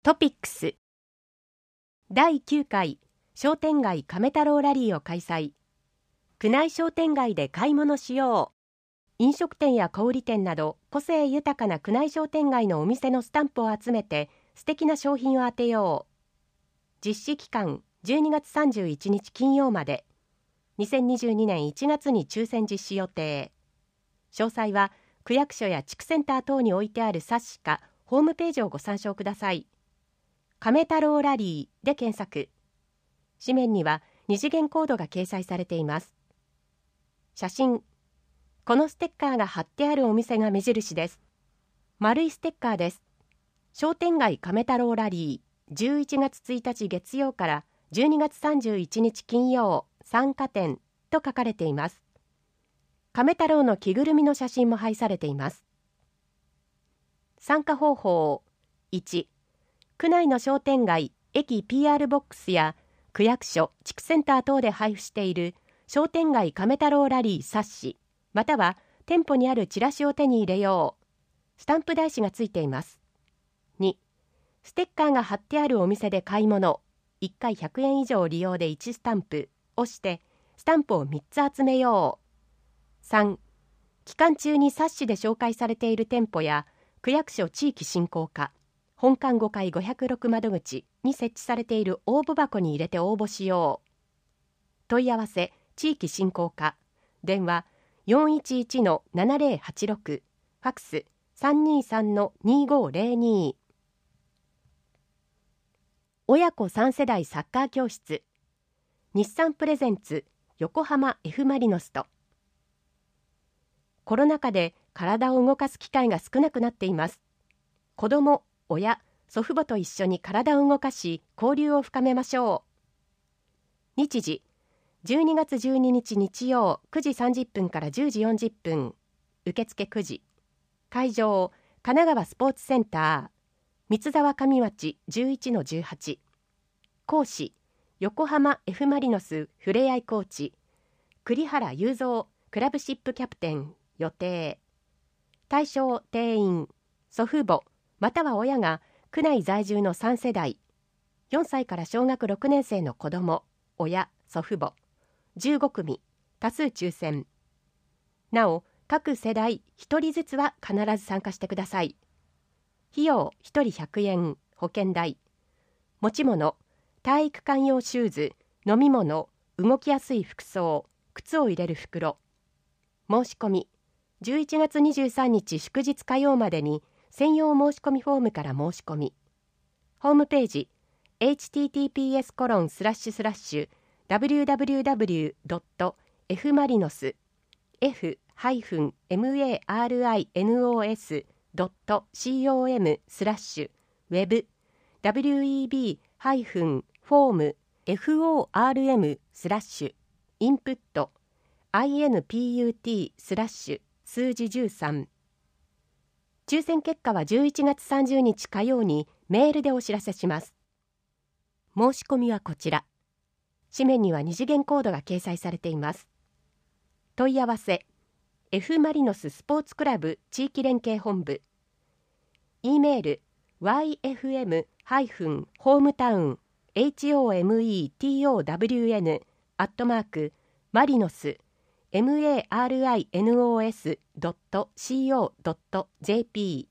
トピックス第9回商店街亀太郎ラリーを開催。区内商店街で買い物しよう。飲食店や小売店など個性豊かな区内商店街のお店のスタンプを集めて素敵な商品を当てよう。実施期間12月31日金曜まで。2022年1月に抽選実施予定。詳細は区役所や地区センター等に置いてある冊子かホームページをご参照ください。亀太郎ラリーで検索。紙面には二次元コードが掲載されています。写真。このステッカーが貼ってあるお店が目印です。丸いステッカーです。商店街亀太郎ラリー11月1日月曜から12月31日金曜参加店と書かれています。亀太郎の着ぐるみの写真も配されています。参加方法。1、区内の商店街、駅 PR ボックスや区役所、地区センター等で配布している商店街亀太郎ラリー冊子、または店舗にあるチラシを手に入れよう。スタンプ台紙がついています。2、ステッカーが貼ってあるお店で買い物、1回100円以上利用で1スタンプをしてスタンプを3つ集めよう。3、期間中に冊子で紹介されている店舗や区役所地域振興課、本館5階506窓口に設置されている応募箱に入れて応募しよう。問い合わせ地域振興課、電話 411-7086、ファクス 323-2502。親子3世代サッカー教室、日産プレゼンツ横浜 F マリノスと。コロナ禍で体を動かす機会が少なくなっています。子ども、親、祖父母と一緒に体を動かし交流を深めましょう。日時12月12日日曜9時30分から10時40分、受付9時。会場神奈川スポーツセンター三沢上町 11-18。講師横浜 F マリノスふれあいコーチ栗原雄三クラブシップキャプテン予定。対象定員祖父母または親が区内在住の3世代、4歳から小学6年生の子ども、親、祖父母15組、多数抽選。なお各世代1人ずつは必ず参加してください。費用1人100円、保険代。持ち物、体育館用シューズ、飲み物、動きやすい服装、靴を入れる袋。申し込み11月23日祝日火曜までに専用申し込みフォームから申し込み。ホームページ https://www.f-marinos.com/web web-form-input数字13。抽選結果は11月30日火曜にメールでお知らせします。申し込みはこちら。紙面には二次元コードが掲載されています。問い合わせ F マリノススポーツクラブ地域連携本部。E メール yfm-hometowm@marinos marinos.co.jp。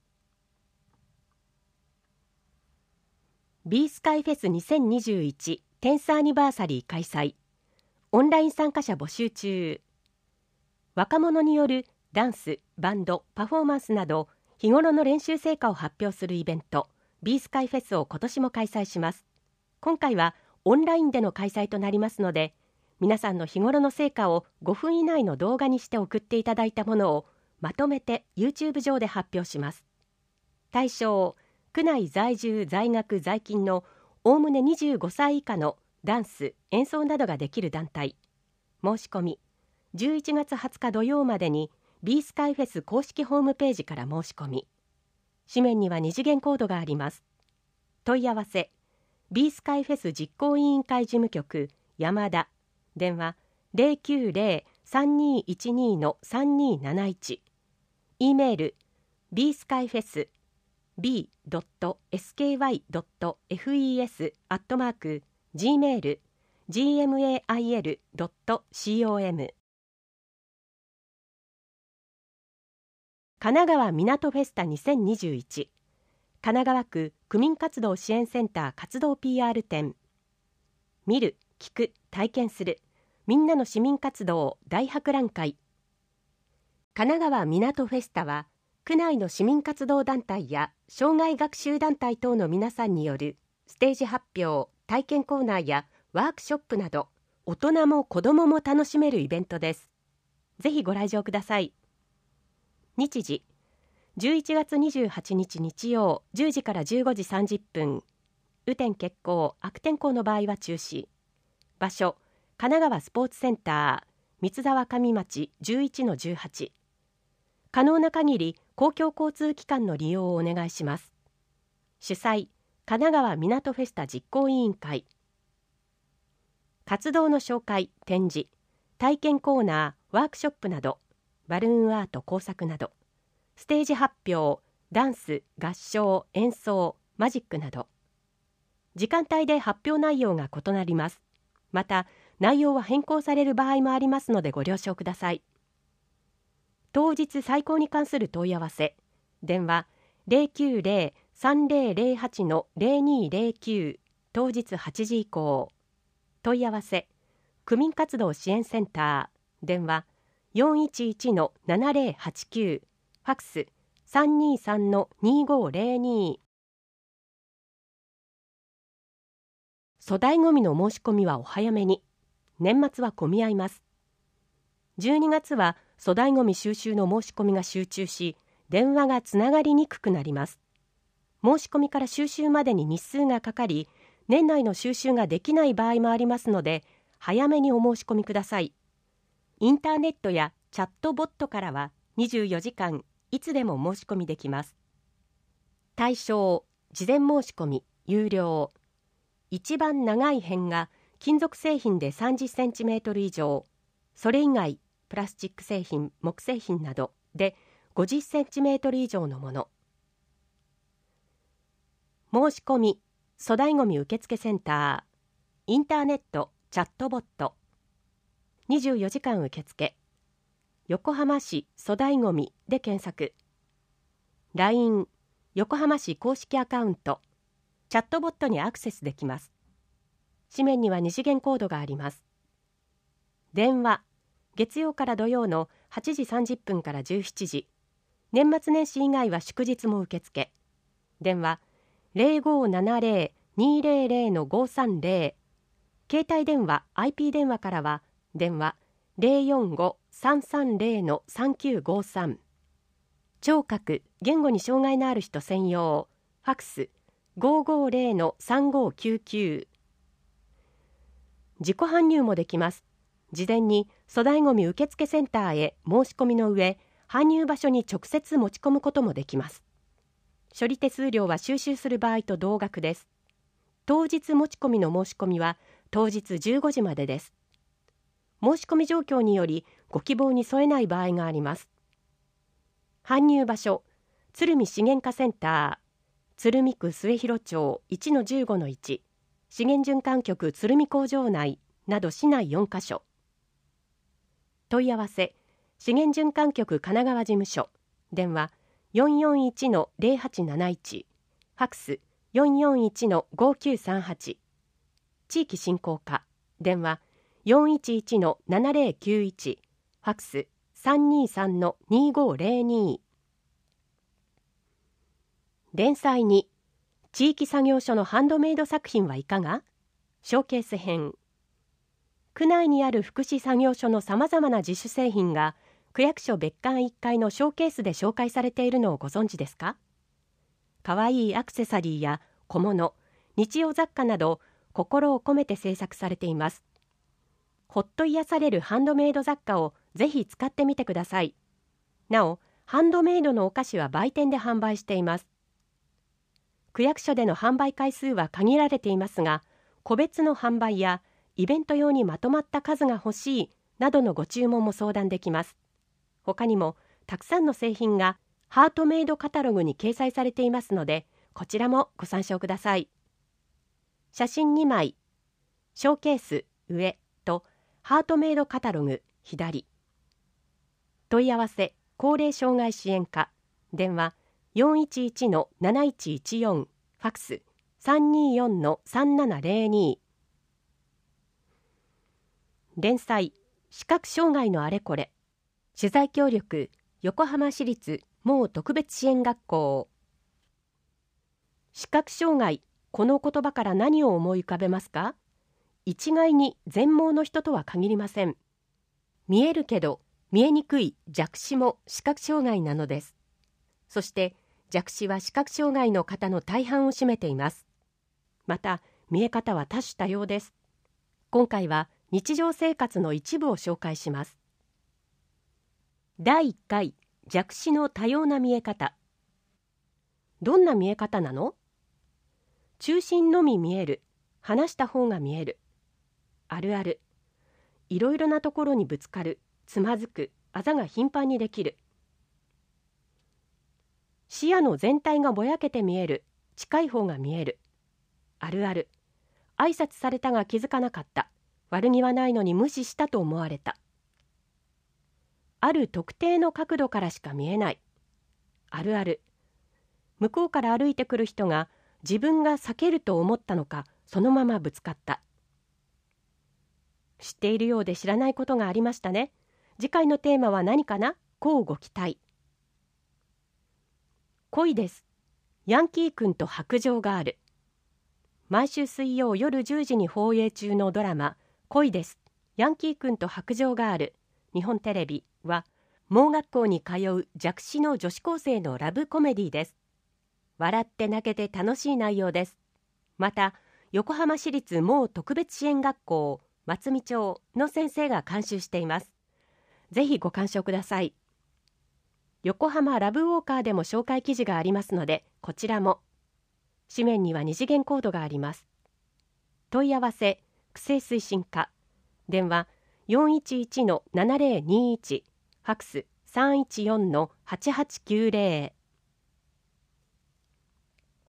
B スカイフェス2021テンスアニバーサリー開催。オンライン参加者募集中。若者によるダンス、バンド、パフォーマンスなど日頃の練習成果を発表するイベント B スカイフェスを今年も開催します。今回はオンラインでの開催となりますので、皆さんの日頃の成果を5分以内の動画にして送っていただいたものをまとめて YouTube 上で発表します。対象、区内在住在学在勤のおおむね25歳以下のダンス、演奏などができる団体。申し込み11月20日土曜までに B スカイフェス公式ホームページから申し込み。紙面には二次元コードがあります。問い合わせ B スカイフェス実行委員会事務局山田、電話 090-3212-3271。 E メール bskyfest b.sky.fes@gmail.com 神奈川みなとフェスタ2021神奈川区区民活動支援センター活動 PR 展見る、聞く、体験するみんなの市民活動大博覧会。神奈川みなとフェスタは区内の市民活動団体や障害学習団体等の皆さんによるステージ発表、体験コーナーやワークショップなど大人も子どもも楽しめるイベントです。ぜひご来場ください。日時11月28日日曜10時から15時30分雨天決行、悪天候の場合は中止。場所神奈川スポーツセンター三沢上町 11-18。 可能な限り公共交通機関の利用をお願いします。主催神奈川みなとフェスタ実行委員会。活動の紹介、展示、体験コーナー、ワークショップなどバルーンアート工作などステージ発表、ダンス、合唱、演奏、マジックなど時間帯で発表内容が異なります。また内容は変更される場合もありますのでご了承ください。当日最高に関する問い合わせ電話 090-3008-0209 当日8時以降。問い合わせ区民活動支援センター電話 411-7089 ファクス 323-2502。 粗大ごみの申し込みはお早めに。年末は混み合います。12月は粗大ごみ収集の申し込みが集中し電話がつながりにくくなります。申し込みから収集までに日数がかかり年内の収集ができない場合もありますので早めにお申し込みください。インターネットやチャットボットからは24時間いつでも申し込みできます。対象事前申し込み有料。一番長い辺が金属製品で30センチメートル以上、それ以外プラスチック製品、木製品などで50センチメートル以上のもの。申し込み粗大ごみ受付センター、インターネットチャットボット、24時間受付、横浜市粗大ごみで検索。 LINE 横浜市公式アカウント、チャットボットにアクセスできます。紙面には2次元コードがあります。電話月曜から土曜の8時30分から17時、年末年始以外は祝日も受付。電話 0570-200-530、 携帯電話 IP 電話からは電話 045-330-3953。 聴覚・言語に障害のある人専用ファクス 550-3599。 自己搬入もできます。事前に粗大ごみ受付センターへ申し込みの上、搬入場所に直接持ち込むこともできます。処理手数料は収集する場合と同額です。当日持ち込みの申し込みは当日15時までです。申し込み状況によりご希望に添えない場合があります。搬入場所鶴見資源課センター、鶴見区末広町 1-15-1、 資源循環局鶴見工場内など市内4カ所。問い合わせ資源循環局神奈川事務所、電話 441-0871、 ファクス 441-5938。 地域振興課、電話 411-7091、 ファクス 323-2502。 連載に地域作業所のハンドメイド作品はいかが？ショーケース編。区内にある福祉作業所のさまざまな自主製品が区役所別館1階のショーケースで紹介されているのをご存知ですか？かわいいアクセサリーや小物、日用雑貨など心を込めて制作されています。ほっと癒されるハンドメイド雑貨をぜひ使ってみてください。なお、ハンドメイドのお菓子は売店で販売しています。区役所での販売回数は限られていますが、個別の販売やイベント用にまとまった数が欲しいなどのご注文も相談できます。他にもたくさんの製品がハートメイドカタログに掲載されていますので、こちらもご参照ください。写真2枚、ショーケース上とハートメイドカタログ左。問い合わせ高齢障害支援課、電話 411-7114、ファクス 324-3702。 連載視覚障害のあれこれ、取材協力横浜市立盲特別支援学校。視覚障害、この言葉から何を思い浮かべますか？一概に全盲の人とは限りません。見えるけど見えにくい弱視も視覚障害なのです。そして弱視は視覚障害の方の大半を占めています。また見え方は多種多様です。今回は日常生活の一部を紹介します。第1回弱視の多様な見え方。どんな見え方なの？中心のみ見える、離した方が見える。あるある。いろいろなところにぶつかる、つまずく、あざが頻繁にできる。視野の全体がぼやけて見える、近い方が見える。あるある。挨拶されたが気づかなかった。悪気はないのに無視したと思われた。ある特定の角度からしか見えない。あるある。向こうから歩いてくる人が自分が避けると思ったのか、そのままぶつかった。知っているようで知らないことがありましたね。次回のテーマは何かな？こうご期待。恋です。ヤンキー君と白杖がある。毎週水曜夜10時に放映中のドラマ恋です。ヤンキー君と白杖がある。日本テレビは盲学校に通う弱視の女子高生のラブコメディです。笑って泣けて楽しい内容です。また横浜市立盲特別支援学校松見町の先生が監修しています。ぜひご鑑賞ください。横浜ラブウォーカーでも紹介記事がありますので、こちらも。紙面には2次元コードがあります。問い合わせ区政推進課、電話 411-7021、ファクス 314-8890。